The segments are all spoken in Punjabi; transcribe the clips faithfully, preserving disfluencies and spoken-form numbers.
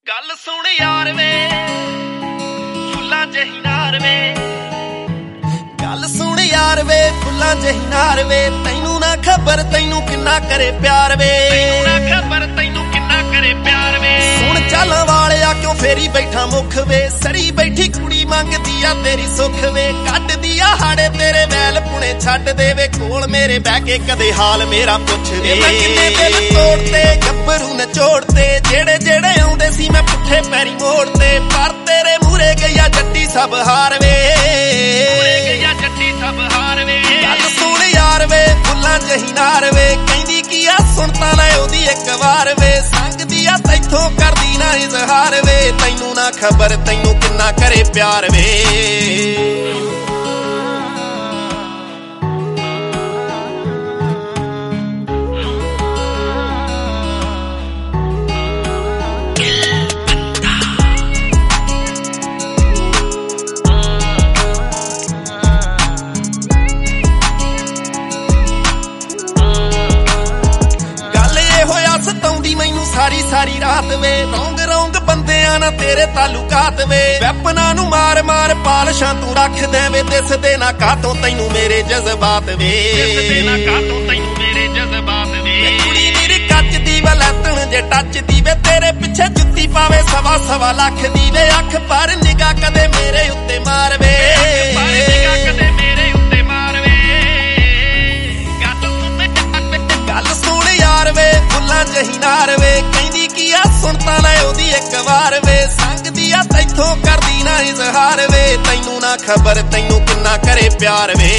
ਗੱਲ ਸੁਣ ਯਾਰ ਵੇ ਫੁੱਲਾਂ ਜਿਹੀ ਨਾਰ ਵੇ ਗੱਲ ਸੁਣ ਯਾਰ ਵੇ ਫੁੱਲਾਂ ਜਿਹੀ ਨਾਰ ਵੇ ਤੈਨੂੰ ਨਾ ਖਬਰ ਤੈਨੂੰ ਕਿੰਨਾ ਕਰੇ ਪਿਆਰ ਵੇ ਤੈਨੂੰ ਨਾ ਖਬਰ ਤੈਨੂੰ ਕਿੰਨਾ ਕਰੇ ਪਿਆਰ ਵੇ ਸੁਣ ਚੱਲ ਵਾਲਿਆ ਕਿਉਂ ਫੇਰੀ ਬੈਠਾ ਮੁਖ ਵੇ ਸੜੀ ਬੈਠੀ ਕੁੜੀ ਮੰਗਦੀ ਆ ਤੇਰੀ ਸੁੱਖ ਵੇ ਕੱਢਦੀ ਆ ਹਾੜੇ ਤੇਰੇ ਵੈਲ ਪੁਣੇ ਛੱਡ ਦੇਵੇ ਕੋਲ ਮੇਰੇ ਬਹਿ ਕੇ ਕਦੇ ਹਾਲ ਮੇਰਾ ਪੁੱਛ ਵੇ ਮੈਂ ਕਿੰਨੇ ਦਿਲ ਤੋੜਤੇ ਗੱਭਰੂ ਨਚੋੜਤੇ ਜਿਹੜੇ ਜਿਹੜੇ ਆਉਂਦੇ ਸੀ ਮੈਂ ਪੁੱਠੇ ਪੈਰੀ ਮੋੜਤੇ ਪਰ ਤੇਰੇ ਮੂਰੇ ਗਈਆ ਜੱਟੀ ਸਭ ਹਾਰ ਵੇ ਮੂਰੇ ਗਈਆ ਜੱਟੀ ਸਭ ਹਾਰ ਵੇ ਗੱਲ ਸੁਣ ਯਾਰ ਵੇ ਫੁੱਲਾਂ ਜਿਹੀ ਨਾਰ ਵੇ ਕਹਿੰਦੀ ਕੀ ਆ ਸੁਣ ਤਾਂ ਲੈ ਉਹਦੀ ਇੱਕ ਵਾਰ ਵੇ ਸੰਗਦੀ ਆ ਤੈਥੋਂ ਕਰਦੀ ਨਾ ਇਜ਼ਹਾਰ ਵੇ ਤੈਨੂੰ ਨਾ ਖਬਰ ਤੈਨੂੰ ਕਿੰਨਾ ਕਰੇ ਪਿਆਰ ਵੇ ਸਤਾਉਂਦੀ ਮੈਨੂੰ ਸਾਰੀ ਸਾਰੀ ਰਾਤ ਵੇ ਰੌਂਗ ਰੌਂਗ ਬੰਦਿਆਂ ਨਾਲ ਤੇਰੇ ਤਾਲੁਕਾਤ ਵੇ ਵੈਪਨਾਂ ਨੂੰ ਮਾਰ ਮਾਰ ਪਾਲਸ਼ਾਂ ਤੂੰ ਰੱਖ ਦੇਵੇਂ ਦਿਸਦੇ ਨਾ ਕਾਤੋਂ ਤੈਨੂੰ ਮੇਰੇ ਜਜ਼ਬਾਤ ਵੇ ਦਿਸਦੇ ਨਾ ਕਾਤੋਂ ਤੈਨੂੰ ਮੇਰੇ ਜਜ਼ਬਾਤ ਵੇ ਕੁੜੀ ਮੇਰੀ ਕੱਚ ਦੀ ਵਲੈਤਣ ਜੇ ਟੱਚ ਦੀ ਵੇ ਤੇਰੇ ਪਿੱਛੇ ਜੁੱਤੀ ਪਾਵੇ ਸਵਾ ਸਵਾ ਲੱਖ ਦੀ ਵੇ ਅੱਖ ਪਰ ਨਿਗਾਹ ਕਦੇ ਮੇਰੇ ਉੱਤੇ ਮਾਰ ਵੇ ਅੱਖ ਪਰ ਨਿਗਾਹ ਕਦੇ ਮੇਰੇ ਉੱਤੇ ਮਾਰ ਵੇ ਗੱਲ ਸੁਣ ਯਾਰ ਵੇ ਫੁੱਲਾਂ ਜਿਹੀ ਨਾਰ ਵੇ ਕਹਿੰਦੀ ਕੀ ਆ ਸੁਣ ਤਾਂ ਲੈ ਉਹਦੀ ਇੱਕ ਵਾਰ ਵੇ ਸੰਗਦੀ ਆ ਤੈਥੋਂ ਕਰਦੀ ਨਾ ਇਜ਼ਹਾਰ ਵੇ ਤੈਨੂੰ ਨਾ ਖਬਰ ਤੈਨੂੰ ਕਿੰਨਾ ਕਰੇ ਪਿਆਰ ਵੇ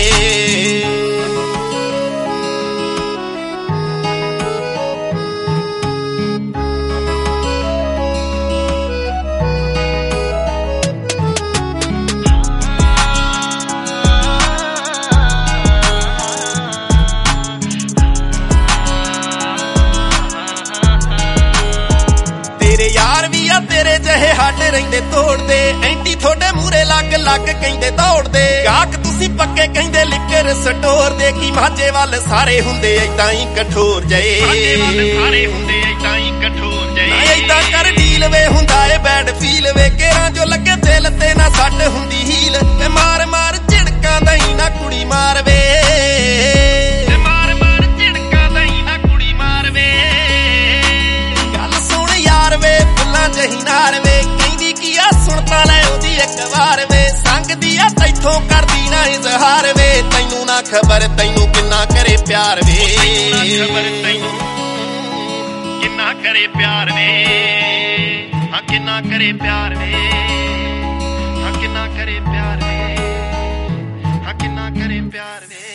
ਤੇਰੇ ਯਾਰ ਵੀ ਆ ਤੇਰੇ ਜਿਹੇ ਹੱਡ ਰਹਿੰਦੇ ਤੋੜਦੇ ਐਂਟੀ ਥੋੜੇ ਮੂਰੇ ਲੱਗ ਲੱਗ ਕਹਿੰਦੇ ਦੌੜਦੇ ਗਾਹਕ ਤੁਸੀਂ ਪੱਕੇ ਕਹਿੰਦੇ ਲਿਕਰ ਸਟੋਰ ਦੇ ਕੀ ਮਾਝੇ ਵੱਲ ਸਾਰੇ ਹੁੰਦੇ ਏਦਾਂ ਹੀ ਕਠੋਰ ਜਏ ਮਾਝੇ ਵੱਲ ਸਾਰੇ ਹੁੰਦੇ ਏਦਾਂ ਹੀ ਕਠੋਰ ਜਏ ਨਾ ਏਦਾਂ ਕਰ ਡੀਲ ਵੇ ਹੁੰਦਾ ਏ ਬੈਡ ਫੀਲ ਵੇ ਕੇਰਾਂ ਜੋ ਲੱਗੇ ਦਿਲ ਤੇ ਨਾ ਸੱਟ ਹੁੰਦੀ ਹੀਲ ਤੇ ਮਾਰ ਮਾਰ ਝਿੜਕਾਂ ਦਈ ਨਾ ਕੁੜੀ ਮਾਰ ਵੇ ਤੇ ਮਾਰ ਮਾਰ ਝਿੜਕਾਂ ਦਈ ਨਾ ਕੁੜੀ ਮਾਰ ਵੇ ਗੱਲ ਸੁਣ ਯਾਰ ਵੇ ਫੁੱਲਾਂ ਜਿਹੀ ਨਾਰ ਵੇ ਕਹਿੰਦੀ ਕੀ ਆ ਸੁਣ ਤਾਂ ਲੈ ਉਹਦੀ ਇੱਕ ਵਾਰ ਵੇ ਸੰਗਦੀ ਆ ਤੈਥੋਂ ਕਰਦੀ ਨਾ ਇਜ਼ਹਾਰ ਵੇ ਤੈਨੂੰ ਨਾ ਖਬਰ ਤੈਨੂੰ ਕਿੰਨਾ ਕਰੇ ਪਿਆਰ ਵੇ ਤੈਨੂੰ ਨਾ ਖਬਰ ਤੈਨੂੰ ਕਿੰਨਾ ਕਰੇ ਪਿਆਰ ਵੇ ਹਾਂ ਕਿੰਨਾ ਕਰੇ ਪਿਆਰ ਵੇ ਹਾਂ ਕਿੰਨਾ ਕਰੇ ਪਿਆਰ ਵੇ ਹਾਂ ਕਿੰਨਾ ਕਰੇ ਪਿਆਰ ਵੇ